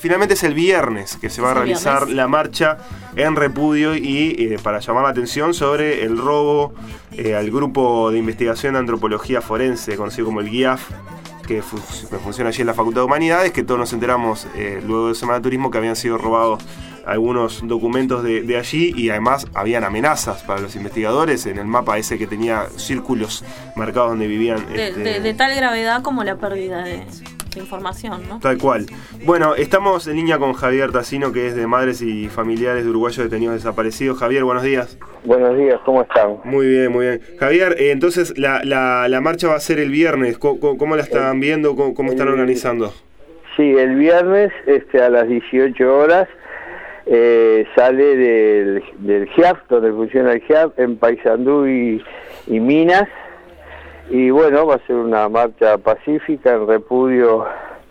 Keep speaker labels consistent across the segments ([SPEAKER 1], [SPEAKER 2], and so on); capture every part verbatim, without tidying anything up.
[SPEAKER 1] finalmente es el viernes que se va a realizar
[SPEAKER 2] viernes?
[SPEAKER 1] la marcha en repudio y eh, para llamar la atención sobre el robo eh, al grupo de investigación de antropología forense, conocido como el G I A F, que, fu que funciona allí en la Facultad de Humanidades, que todos nos enteramos eh, luego de Semana de Turismo que habían sido robados algunos documentos de, de allí, y además habían amenazas para los investigadores en el mapa ese que tenía círculos marcados donde vivían.
[SPEAKER 2] De,
[SPEAKER 1] este,
[SPEAKER 2] de, de tal gravedad como la pérdida de, de información, ¿no?
[SPEAKER 1] Tal cual. Bueno, estamos en línea con Javier Tassino, que es de Madres y Familiares de Uruguayos Detenidos Desaparecidos. Javier, buenos días.
[SPEAKER 3] Buenos días, ¿cómo están?
[SPEAKER 1] Muy bien, muy bien. Javier, eh, entonces la, la, la marcha va a ser el viernes. ¿Cómo, cómo la están viendo? ¿Cómo, cómo están organizando?
[SPEAKER 3] Sí, el viernes este, a las dieciocho horas eh, sale del, del G I A F, donde funciona el G I A F, en Paysandú y, y Minas. Y bueno, va a ser una marcha pacífica en repudio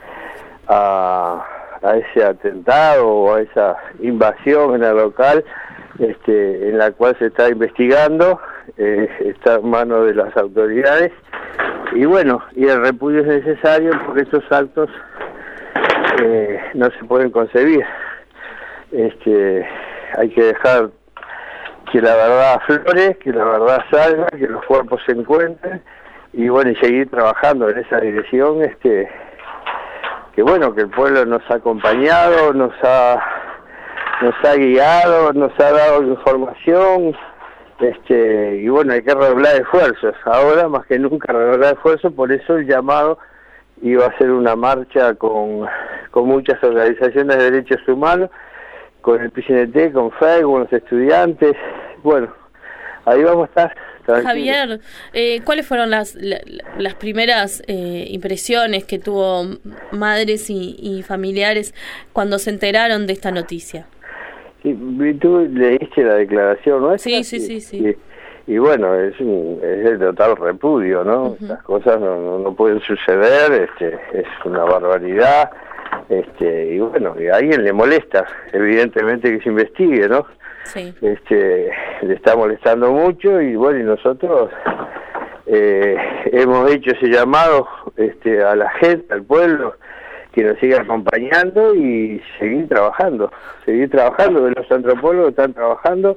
[SPEAKER 3] a, a ese atentado o a esa invasión en el local, este, en la cual se está investigando, eh, está en manos de las autoridades. Y bueno, y el repudio es necesario porque estos actos eh, no se pueden concebir. Este, hay que dejar que la verdad aflore, que la verdad salga, que los cuerpos se encuentren, y bueno, y seguir trabajando en esa dirección, este, que bueno, que el pueblo nos ha acompañado, nos ha nos ha guiado, nos ha dado información, este, y bueno, hay que redoblar esfuerzos, ahora más que nunca redoblar esfuerzos, por eso el llamado iba a ser una marcha con, con muchas organizaciones de derechos humanos, con el P C N T, con F E I, con los estudiantes, bueno, ahí vamos a estar. Tranquilo.
[SPEAKER 2] Javier, eh, ¿cuáles fueron las, la, las primeras eh, impresiones que tuvo madres y, y familiares cuando se enteraron de esta noticia?
[SPEAKER 3] Sí, tú leíste la declaración, ¿no?
[SPEAKER 2] Sí, sí, sí, sí.
[SPEAKER 3] Y, y bueno, es, un, es el total repudio, ¿no? Uh-huh. Estas cosas no, no, no pueden suceder, este, es una barbaridad. Este, y bueno, y a alguien le molesta, evidentemente, que se investigue, ¿no?
[SPEAKER 2] Sí.
[SPEAKER 3] Este, le está molestando mucho y bueno, y nosotros eh, hemos hecho ese llamado este, a la gente, al pueblo, que nos siga acompañando y seguir trabajando, seguir trabajando, que los antropólogos están trabajando,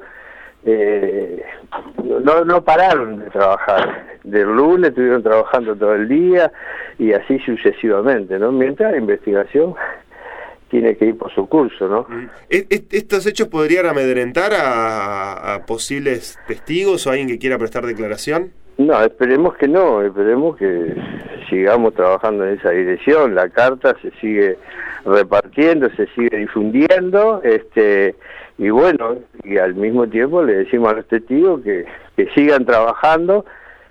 [SPEAKER 3] eh, no, no pararon de trabajar, del lunes estuvieron trabajando todo el día y así sucesivamente, ¿no? Mientras la investigación tiene que ir por su curso, ¿no?
[SPEAKER 1] ¿Estos hechos podrían amedrentar a, a posibles testigos o a alguien que quiera prestar declaración?
[SPEAKER 3] No, esperemos que no, esperemos que sigamos trabajando en esa dirección. La carta se sigue repartiendo, se sigue difundiendo, este, y bueno, y al mismo tiempo le decimos a los testigos que, que sigan trabajando,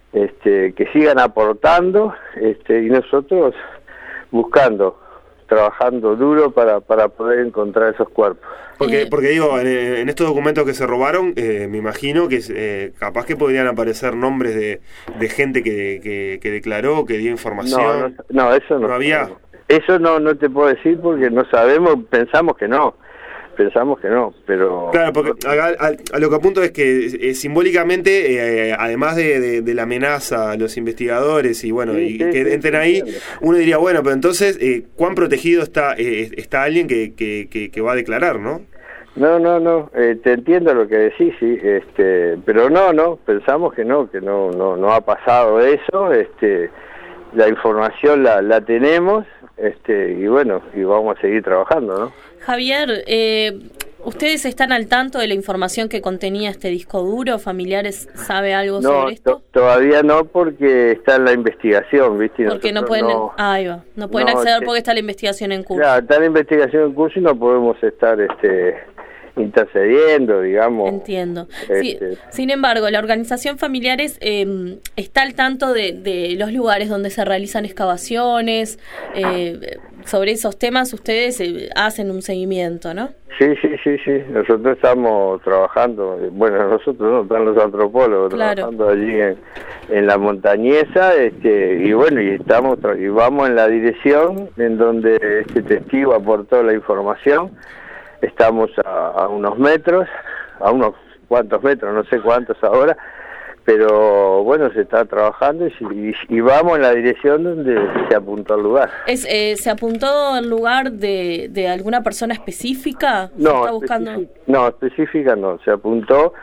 [SPEAKER 3] este, que sigan aportando, este, y nosotros buscando, trabajando duro para, para poder encontrar esos cuerpos.
[SPEAKER 1] Porque, porque digo, en, en estos documentos que se robaron, eh, me imagino que eh, capaz que podrían aparecer nombres de, de gente que, que, que declaró, que dio información.
[SPEAKER 3] No, no, no eso no.
[SPEAKER 1] ¿No había?
[SPEAKER 3] Eso no, no te puedo decir porque no sabemos, pensamos que no. Pensamos que no, pero...
[SPEAKER 1] Claro, porque a, a, a lo que apunto es que eh, simbólicamente, eh, además de, de, de la amenaza a los investigadores y bueno, sí, y sí, que sí, entren sí, ahí, entiendo. Uno diría, bueno, pero entonces, eh, ¿cuán protegido está eh, está alguien que, que, que, que va a declarar, no?
[SPEAKER 3] No, no, no, eh, te entiendo lo que decís, sí, este, pero no, no, pensamos que no, que no, no, no ha pasado eso, este, la información la, la tenemos, este, y bueno, y vamos a seguir trabajando, ¿no?
[SPEAKER 2] Javier, eh, ¿ustedes están al tanto de la información que contenía este disco duro? ¿Familiares sabe algo
[SPEAKER 3] no,
[SPEAKER 2] sobre esto?
[SPEAKER 3] No, todavía no, porque está en la investigación, ¿viste?
[SPEAKER 2] Porque no pueden,
[SPEAKER 3] no,
[SPEAKER 2] ah, ahí va, no pueden
[SPEAKER 3] no,
[SPEAKER 2] acceder
[SPEAKER 3] este,
[SPEAKER 2] porque está la investigación en curso.
[SPEAKER 3] Claro, está la investigación en curso y no podemos estar, este... intercediendo, digamos.
[SPEAKER 2] Entiendo.
[SPEAKER 3] Este...
[SPEAKER 2] Sí, sin embargo, la organización Familiares eh, está al tanto de, de los lugares donde se realizan excavaciones, eh, sobre esos temas ustedes eh, hacen un seguimiento, ¿no?
[SPEAKER 3] Sí, sí, sí, sí. Nosotros estamos trabajando, bueno, nosotros no, están los antropólogos claro. trabajando allí en, en la montañesa, este, y bueno, y estamos y vamos en la dirección en donde este testigo aportó la información. Estamos a, a unos metros, a unos cuantos metros, no sé cuántos ahora, pero bueno, se está trabajando y, y vamos en la dirección donde se apuntó al lugar.
[SPEAKER 2] Es, eh, ¿Se apuntó al lugar de, de alguna persona específica?
[SPEAKER 3] No,
[SPEAKER 2] está buscando...
[SPEAKER 3] específica, no, específica no, se apuntó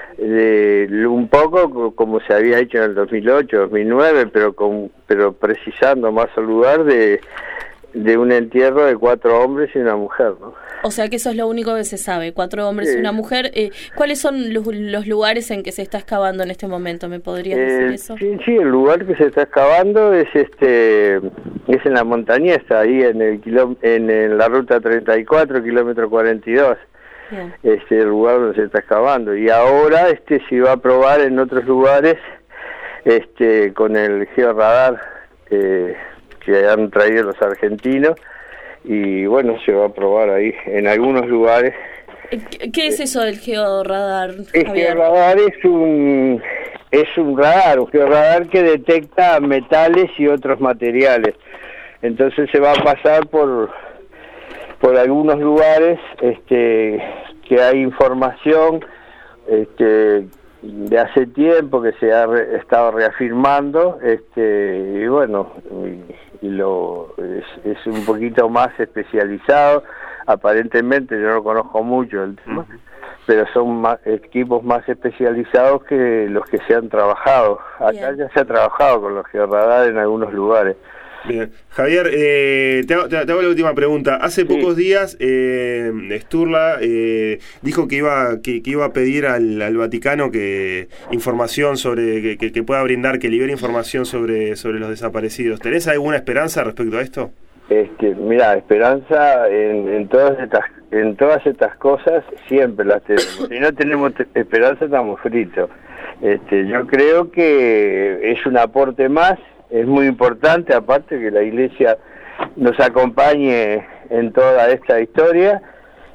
[SPEAKER 3] eh, un poco como se había hecho en el dos mil ocho, dos mil nueve, pero, con, pero precisando más al lugar de, de un entierro de cuatro hombres y una mujer, ¿no?
[SPEAKER 2] O sea que eso es lo único que se sabe, cuatro hombres sí. y una mujer. Eh, ¿Cuáles son los, los lugares en que se está excavando en este momento? ¿Me podrías
[SPEAKER 3] eh,
[SPEAKER 2] decir eso?
[SPEAKER 3] Sí, sí, el lugar que se está excavando es este es en la montañesa, ahí en el kiló, en, en la ruta treinta y cuatro, kilómetro cuarenta y dos. Bien. Este el lugar donde se está excavando. Y ahora este se va a probar en otros lugares este con el georradar eh, que han traído los argentinos. Y bueno, se va a probar ahí en algunos lugares.
[SPEAKER 2] ¿Qué es eso del georradar?
[SPEAKER 3] El georradar es un es un radar, un georradar que detecta metales y otros materiales. Entonces se va a pasar por por algunos lugares este que hay información este de hace tiempo que se ha re, estado reafirmando este y bueno y, y lo es, es un poquito más especializado, aparentemente yo no conozco mucho el tema, uh-huh. pero son más, equipos más especializados que los que se han trabajado. Acá Bien. Ya se ha trabajado con los georradares en algunos lugares.
[SPEAKER 1] Bien. Javier, eh, te, hago, te hago la última pregunta. Hace sí. pocos días eh, Sturla eh, dijo que iba que, que iba a pedir al, al Vaticano que información sobre que, que pueda brindar, que libere información sobre sobre los desaparecidos. ¿Tenés alguna esperanza respecto a esto?
[SPEAKER 3] Este, mira, esperanza en, en todas estas en todas estas cosas siempre las tenemos. Si no tenemos te- esperanza estamos fritos. Este, yo creo que es un aporte más. Es muy importante, aparte, que la Iglesia nos acompañe en toda esta historia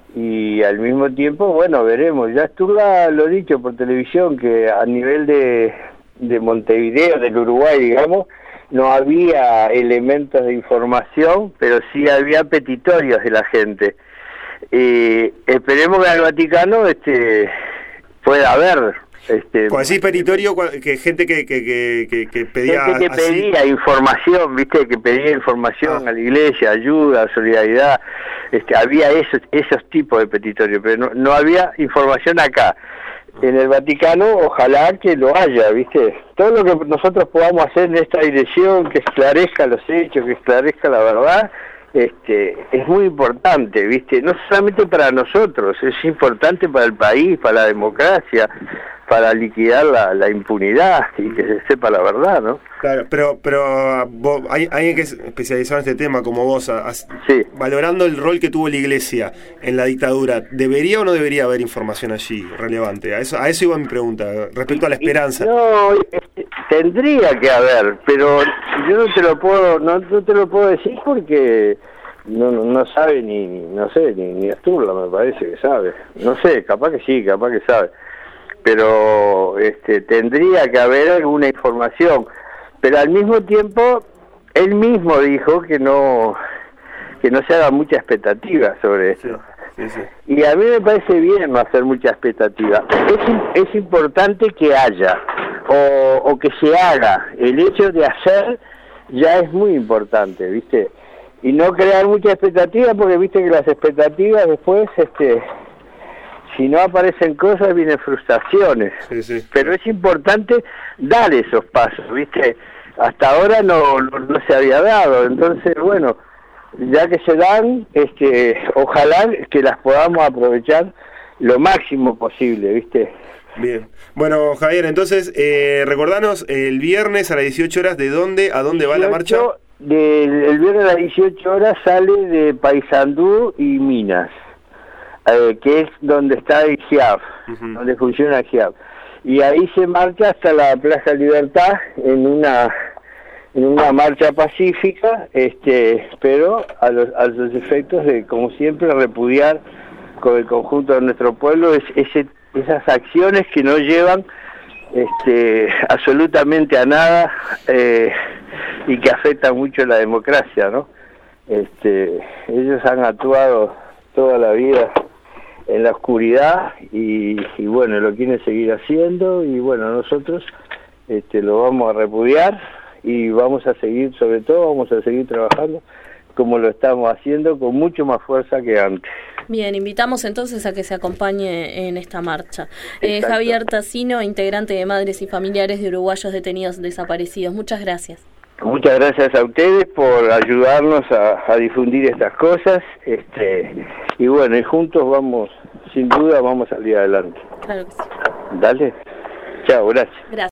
[SPEAKER 3] y al mismo tiempo, bueno, veremos. Ya Sturla lo he dicho por televisión, que a nivel de, de Montevideo, del Uruguay, digamos, no había elementos de información, pero sí había petitorios de la gente. Eh, esperemos que al Vaticano este, pueda haber... Este,
[SPEAKER 1] Cuando decís petitorio, que gente que, que, que, que, que pedía
[SPEAKER 3] gente que
[SPEAKER 1] así...
[SPEAKER 3] pedía información, viste, que pedía información ah. a la iglesia, ayuda, solidaridad, este, había esos esos tipos de petitorios, pero no, no había información acá. En el Vaticano, ojalá que lo haya, viste. Todo lo que nosotros podamos hacer en esta dirección, que esclarezca los hechos, que esclarezca la verdad, este, es muy importante, viste. No solamente para nosotros, es importante para el país, para la democracia, para liquidar la, la impunidad y que se sepa la verdad, ¿no?
[SPEAKER 1] Claro, pero pero vos, hay alguien que es especializado en este tema como vos, has,
[SPEAKER 3] sí.
[SPEAKER 1] valorando el rol que tuvo la Iglesia en la dictadura, ¿debería o no debería haber información allí relevante? A eso a eso iba mi pregunta, respecto a la esperanza.
[SPEAKER 3] No, tendría que haber, pero yo no te lo puedo no, no te lo puedo decir porque no no sabe ni, no sé, ni, ni Sturla me parece que sabe. No sé, capaz que sí, capaz que sabe. Pero este, tendría que haber alguna información, pero al mismo tiempo él mismo dijo que no que no se haga mucha expectativa sobre esto. Sí, sí, sí. Y a mí me parece bien no hacer mucha expectativa. Es, es importante que haya o, o que se haga. El hecho de hacer ya es muy importante, ¿viste? Y no crear mucha expectativa porque viste que las expectativas después este si no aparecen cosas, vienen frustraciones. Sí, sí. Pero es importante dar esos pasos, ¿viste? Hasta ahora no, no, no se había dado. Entonces, bueno, ya que se dan, este, ojalá que las podamos aprovechar lo máximo posible, ¿viste?
[SPEAKER 1] Bien. Bueno, Javier, entonces, eh, recordanos, el viernes a las dieciocho horas, ¿de dónde a dónde va la marcha?
[SPEAKER 3] De, el viernes a las dieciocho horas sale de Paysandú y Minas. Eh, que es donde está el G I A F, uh-huh. donde funciona el G I A F. Y ahí se marcha hasta la Plaza Libertad en una en una marcha pacífica, este, pero a los, a los efectos de, como siempre, repudiar con el conjunto de nuestro pueblo es, ese, esas acciones que no llevan este, absolutamente a nada eh, y que afectan mucho la democracia, ¿no? Este, ellos han actuado toda la vida en la oscuridad y, y bueno, lo quieren seguir haciendo y bueno, nosotros este, lo vamos a repudiar y vamos a seguir, sobre todo vamos a seguir trabajando como lo estamos haciendo con mucho más fuerza que antes.
[SPEAKER 2] Bien, invitamos entonces a que se acompañe en esta marcha. Eh, Javier Tassino, integrante de Madres y Familiares de Uruguayos Detenidos Desaparecidos. Muchas gracias.
[SPEAKER 3] Muchas gracias a ustedes por ayudarnos a, a difundir estas cosas, este, y bueno, y juntos vamos, sin duda vamos a salir adelante.
[SPEAKER 2] Claro que sí.
[SPEAKER 3] Dale, chao, gracias.
[SPEAKER 2] Gracias.